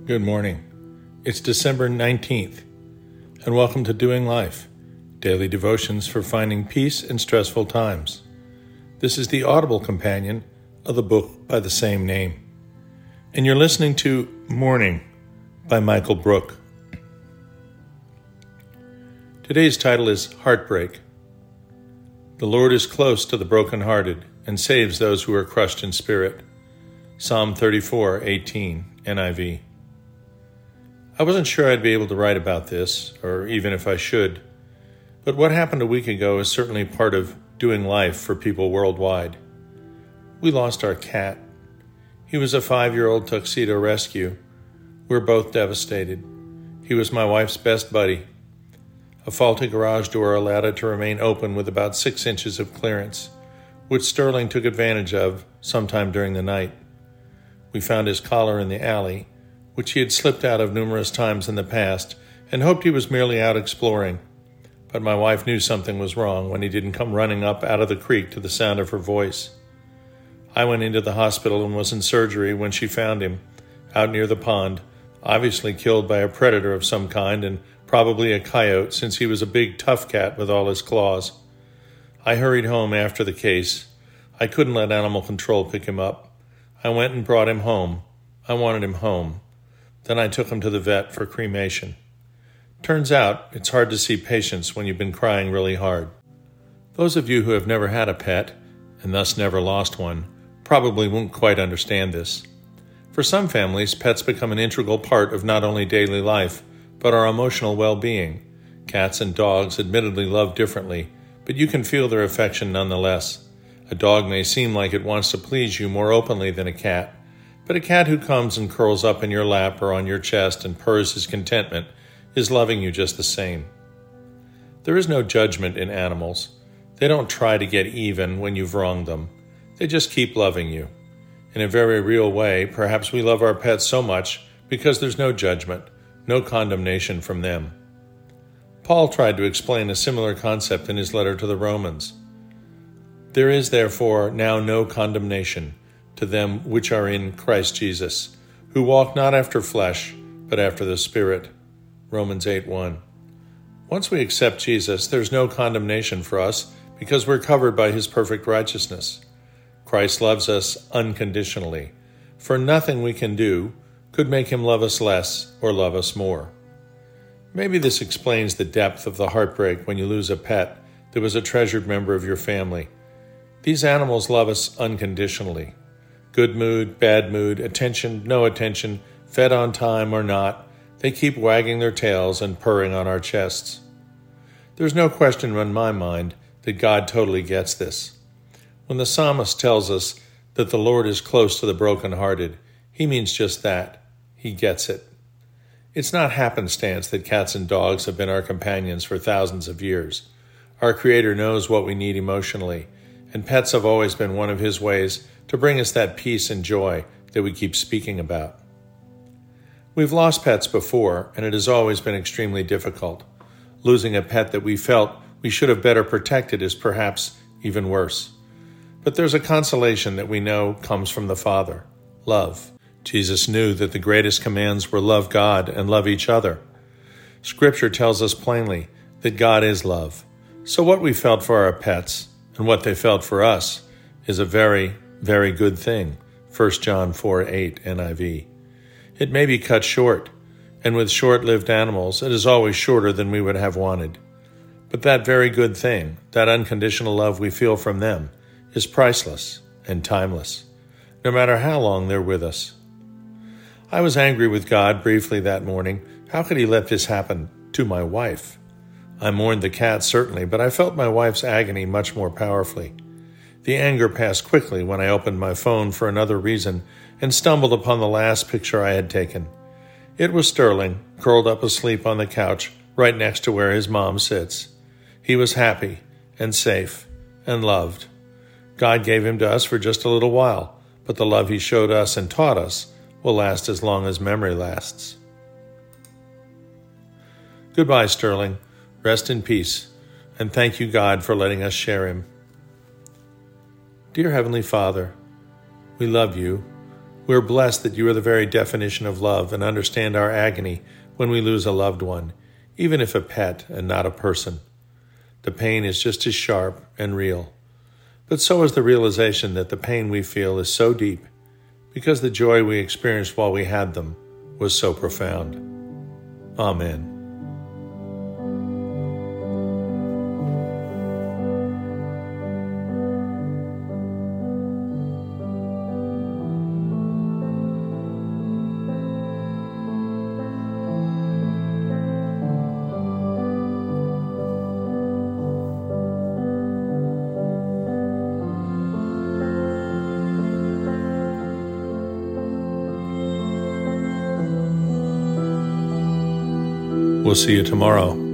Good morning. It's December 19th, and welcome to Doing Life, daily devotions for finding peace in stressful times. This is the audible companion of the book by the same name. And you're listening to Morning by Michael Brook. Today's title is Heartbreak. The Lord is close to the brokenhearted and saves those who are crushed in spirit. Psalm 34:18, NIV. I wasn't sure I'd be able to write about this, or even if I should, but what happened a week ago is certainly part of doing life for people worldwide. We lost our cat. He was a 5-year-old tuxedo rescue. We're both devastated. He was my wife's best buddy. A faulty garage door allowed it to remain open with about 6 inches of clearance, which Sterling took advantage of sometime during the night. We found his collar in the alley, which he had slipped out of numerous times in the past, and hoped he was merely out exploring. But my wife knew something was wrong when he didn't come running up out of the creek to the sound of her voice. I went into the hospital and was in surgery when she found him, out near the pond, obviously killed by a predator of some kind and probably a coyote, since he was a big tough cat with all his claws. I hurried home after the case. I couldn't let animal control pick him up. I went and brought him home. I wanted him home. Then I took him to the vet for cremation. Turns out it's hard to see patience when you've been crying really hard. Those of you who have never had a pet, and thus never lost one, probably won't quite understand this. For some families, pets become an integral part of not only daily life, but our emotional well-being. Cats and dogs admittedly love differently, but you can feel their affection nonetheless. A dog may seem like it wants to please you more openly than a cat, but a cat who comes and curls up in your lap or on your chest and purrs his contentment is loving you just the same. There is no judgment in animals. They don't try to get even when you've wronged them. They just keep loving you. In a very real way, perhaps we love our pets so much because there's no judgment, no condemnation from them. Paul tried to explain a similar concept in his letter to the Romans. There is therefore now no condemnation to them which are in Christ Jesus, who walk not after flesh, but after the Spirit. Romans 8:1. Once we accept Jesus, there's no condemnation for us because we're covered by his perfect righteousness. Christ loves us unconditionally, for nothing we can do could make him love us less or love us more. Maybe this explains the depth of the heartbreak when you lose a pet that was a treasured member of your family. These animals love us unconditionally. Good mood, bad mood, attention, no attention, fed on time or not, they keep wagging their tails and purring on our chests. There's no question in my mind that God totally gets this. When the psalmist tells us that the Lord is close to the brokenhearted, he means just that. He gets it. It's not happenstance that cats and dogs have been our companions for thousands of years. Our Creator knows what we need emotionally, and pets have always been one of his ways to bring us that peace and joy that we keep speaking about. We've lost pets before, and it has always been extremely difficult. Losing a pet that we felt we should have better protected is perhaps even worse. But there's a consolation that we know comes from the Father: love. Jesus knew that the greatest commands were love God and love each other. Scripture tells us plainly that God is love. So what we felt for our pets and what they felt for us is a very, very good thing. 1 John 4:8 NIV. It may be cut short, and with short-lived animals, it is always shorter than we would have wanted. But that very good thing, that unconditional love we feel from them, is priceless and timeless, no matter how long they're with us. I was angry with God briefly that morning. How could he let this happen to my wife? I mourned the cat, certainly, but I felt my wife's agony much more powerfully. The anger passed quickly when I opened my phone for another reason and stumbled upon the last picture I had taken. It was Sterling, curled up asleep on the couch right next to where his mom sits. He was happy and safe and loved. God gave him to us for just a little while, but the love he showed us and taught us will last as long as memory lasts. Goodbye, Sterling. Rest in peace, and thank you, God, for letting us share him. Dear Heavenly Father, we love you. We are blessed that you are the very definition of love and understand our agony when we lose a loved one, even if a pet and not a person. The pain is just as sharp and real. But so is the realization that the pain we feel is so deep because the joy we experienced while we had them was so profound. Amen. We'll see you tomorrow.